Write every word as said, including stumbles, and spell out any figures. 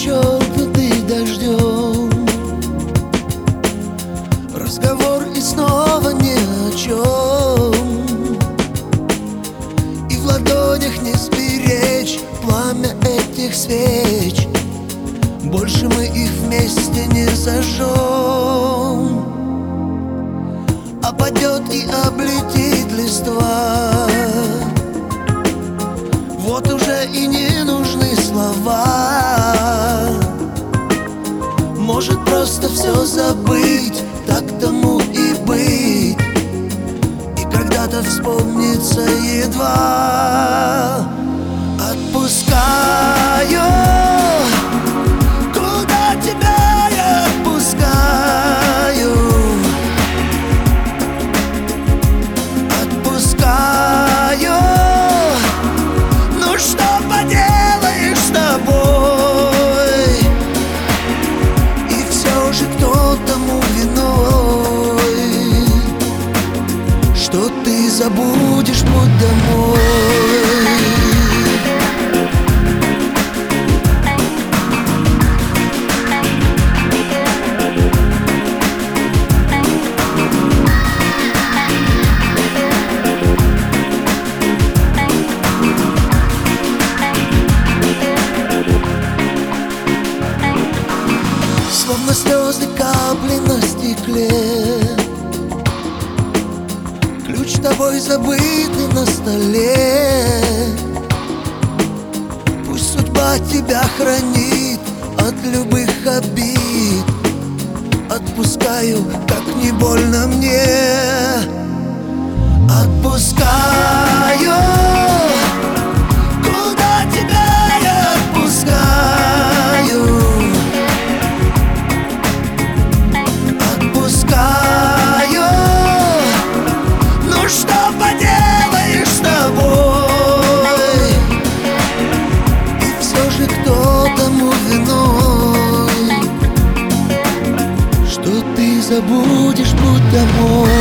перечеркнутый дождем. Разговор и снова ни о чем, и в ладонях не сберечь пламя этих свеч. Больше мы их вместе не зажжем. Опадет и облетит листва, вот уже и не нужны слова. Может просто все забыть, так тому и быть. И когда-то вспомнится едва. Отпускаю, куда тебя я отпускаю. Отпускаю, ну что поделаешь с тобой. И все же кто тому виной, что ты забудешь путь домой. Словно слезы капли на стекле, ключ тобой забытый на столе. Пусть судьба тебя хранит от любых обид. Отпускаю, как не больно мне. Отпускаю, куда тебя я отпускаю. Что поделаешь с тобой. И все же кто тому виной, что ты забудешь путь домой.